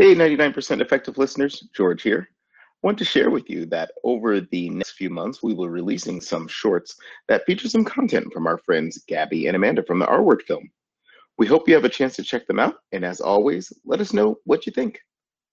Hey, 99% effective listeners, George here. Want to share with you that over the next few months, we will be releasing some shorts that feature some content from our friends Gabby and Amanda from the R Word film. We hope you have a chance to check them out, and as always, let us know what you think.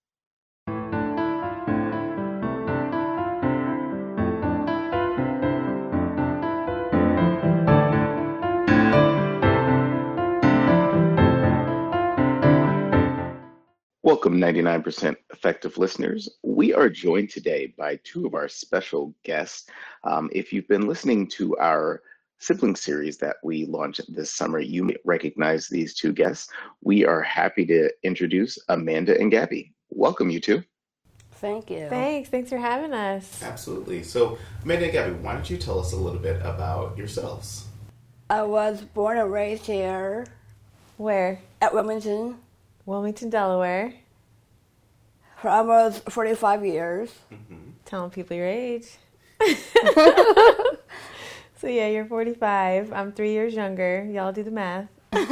Welcome, 99% effective listeners. We are joined today by two of our special guests. If you've been listening to our sibling series that we launched this summer, you may recognize these two guests. We are happy to introduce Amanda and Gabby. Welcome, you two. Thank you. Thanks for having us. Absolutely. So, Amanda and Gabby, why don't you tell us a little bit about yourselves? I was born and raised here Where? at Wilmington Wilmington, Delaware. for almost 45 years. Telling people your age. So yeah, you're 45. I'm 3 years younger. Y'all do the math.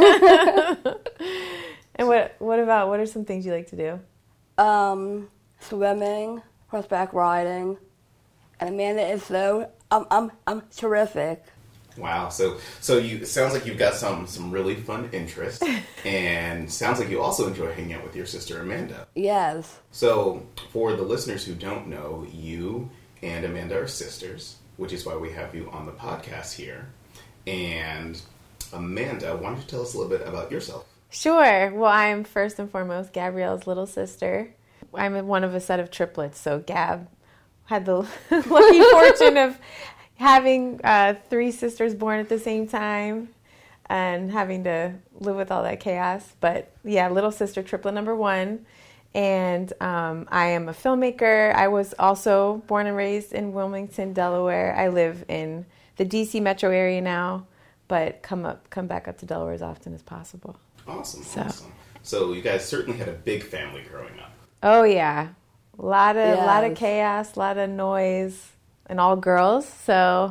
And what are some things you like to do? Swimming, horseback riding, and Amanda is so I'm terrific. Wow. So you it sounds like you've got some really fun interests, and sounds like you also enjoy hanging out with your sister Amanda. Yes. So, for the listeners who don't know, you and Amanda are sisters, which is why we have you on the podcast here. And Amanda, why don't you tell us a little bit about yourself? Sure. Well, I'm first and foremost Gabrielle's little sister. I'm one of a set of triplets, so Gab had the lucky fortune of having three sisters born at the same time and having to live with all that chaos. But yeah, little sister, triplet number one. And I am a filmmaker. I was also born and raised in Wilmington, Delaware. I live in the DC metro area now, but come back up to Delaware as often as possible. Awesome. So you guys certainly had a big family growing up. Oh yeah, a lot of Yes. chaos, a lot of noise, and all girls. So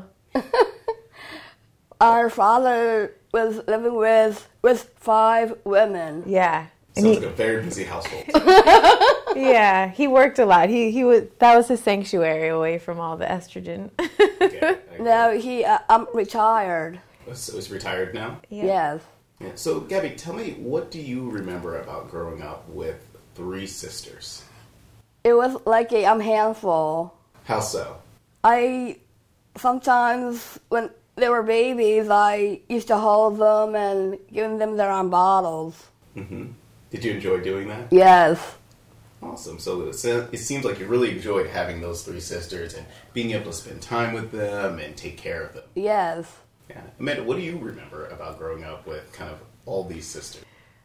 Our father was living with 5 women. yeah, and Sounds like a very busy household. yeah, he worked a lot. He that was his sanctuary away from all the estrogen. Okay. No, I'm retired. So he's retired now? Yeah. Yes. Yeah. So, Gabby, tell me, what do you remember about growing up with 3 sisters? It was like I'm handful. How so? I sometimes when they were babies, I used to hold them and give them their own bottles. Did you enjoy doing that? Yes. Awesome. So it seems like you really enjoyed having those 3 sisters and being able to spend time with them and take care of them. Yes. Yeah. Amanda, what do you remember about growing up with kind of all these sisters?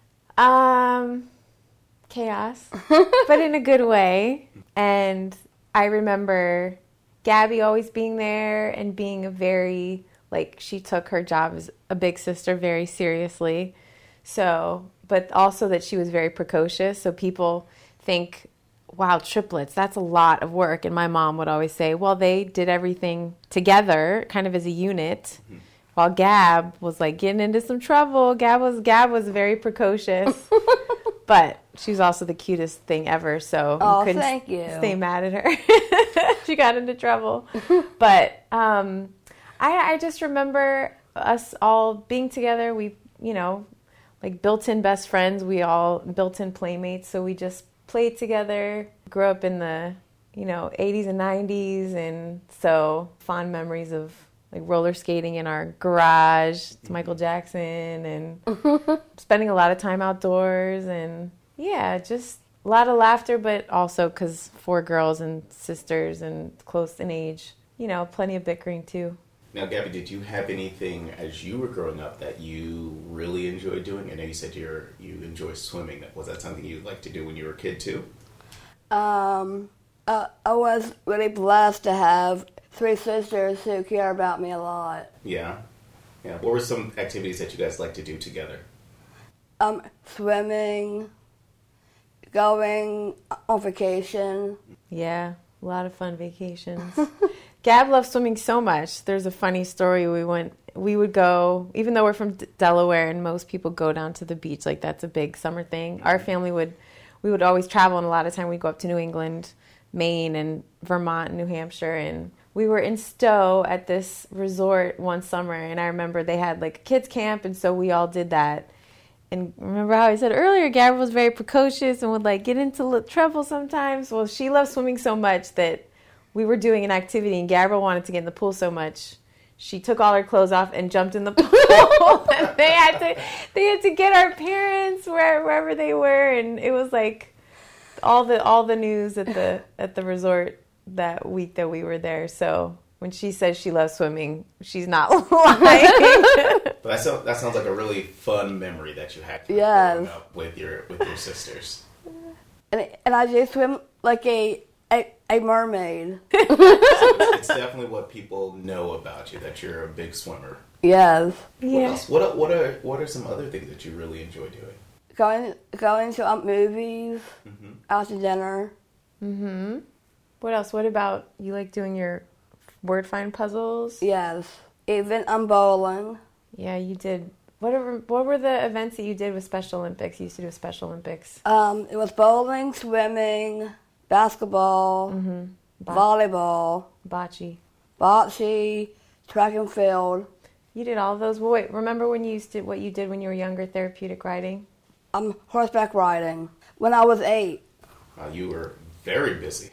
Chaos, but in a good way. And I remember Gabby always being there and being she took her job as a big sister very seriously. So, but also that she was very precocious. So people think, wow, triplets, that's a lot of work. And my mom would always say, well, they did everything together, kind of as a unit. While Gab was like getting into some trouble. Gab was very precocious. But she was also the cutest thing ever, so you couldn't thank you. stay mad at her. She got into trouble. But I just remember us all being together. We, like built-in best friends. We all built-in playmates, so we just played together. Grew up in the, 80s and 90s, and so fond memories of like roller skating in our garage to Michael Jackson and spending a lot of time outdoors and yeah, just a lot of laughter, but also because 4 girls and sisters and close in age, plenty of bickering too. Now, Gabby, did you have anything as you were growing up that you really enjoyed doing? I know you said you enjoy swimming. Was that something you liked to do when you were a kid too? I was really blessed to have 3 sisters who care about me a lot. Yeah. Yeah. What were some activities that you guys like to do together? Swimming, going on vacation. Yeah, a lot of fun vacations. Gab loves swimming so much. There's a funny story. We would go, even though we're from Delaware and most people go down to the beach, like that's a big summer thing. Our family would we would always travel, and a lot of time we'd go up to New England, Maine, and Vermont, and New Hampshire, and we were in Stowe at this resort one summer, and I remember they had like a kids camp, and so we all did that. And remember how I said earlier, Gabrielle was very precocious and would like get into trouble sometimes. Well, she loved swimming so much that we were doing an activity, and Gabrielle wanted to get in the pool so much, she took all her clothes off and jumped in the pool. And they had to get our parents wherever they were, and it was like all the news at the resort that week that we were there. So when she says she loves swimming, she's not lying. But that sounds like a really fun memory that you had growing up with your sisters. And I just swim like a mermaid. It's definitely what people know about you, that you're a big swimmer. Yes. Yeah. What are some other things that you really enjoy doing? Going to movies, out to dinner. Mm-hmm. What else? What about you like doing your word find puzzles? Yes. Even bowling. Yeah, you did. What were the events that you did with Special Olympics? You used to do Special Olympics. It was bowling, swimming, basketball, volleyball, bocce, track and field. You did all of those. Well, wait, remember what you did when you were younger, therapeutic riding? Horseback riding. When I was 8. You were very busy.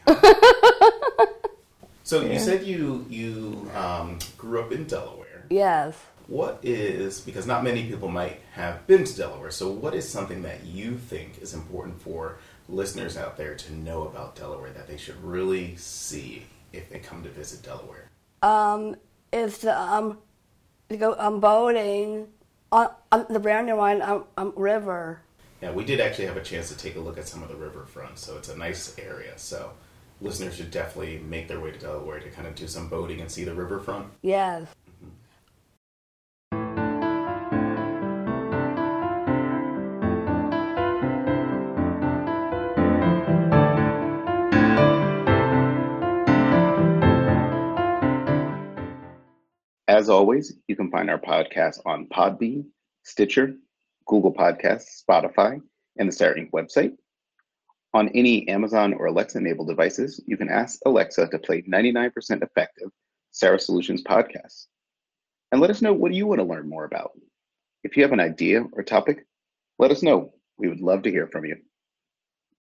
So you said you grew up in Delaware. Yes. Because not many people might have been to Delaware, so what is something that you think is important for listeners out there to know about Delaware that they should really see if they come to visit Delaware? Is to go boating on the Brandywine River. Yeah, we did actually have a chance to take a look at some of the riverfront, so it's a nice area. So listeners should definitely make their way to Delaware to kind of do some boating and see the riverfront. Yes. As always, you can find our podcast on Podbean, Stitcher, Google Podcasts, Spotify, and the Sarah Inc. website. On any Amazon or Alexa-enabled devices, you can ask Alexa to play 99% Effective Sarah Solutions podcast. And let us know, what do you want to learn more about? If you have an idea or topic, let us know. We would love to hear from you.